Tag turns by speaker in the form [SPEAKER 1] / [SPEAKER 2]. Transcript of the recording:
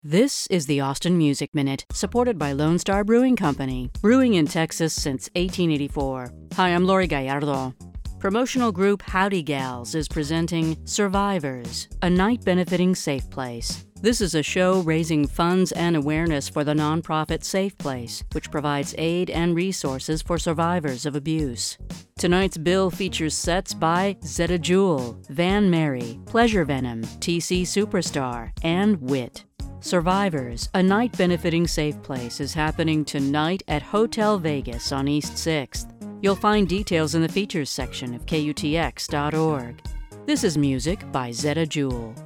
[SPEAKER 1] This is the Austin Music Minute, supported by Lone Star Brewing Company, brewing in Texas since 1884. Hi, I'm Lori Gallardo. Promotional group Howdy Gals is presenting Survivors, a night benefiting safe place. This is a show raising funds and awareness for the nonprofit Safe Place, which provides aid and resources for survivors of abuse. Tonight's bill features sets by Zetta Jewel, Van Mary, Pleasure Venom, TC Superstar, and Wit. Survivors, a night benefiting safe place, is happening tonight at Hotel Vegas on East 6th. You'll find details in the features section of KUTX.org. This is music by Zetta Jewel.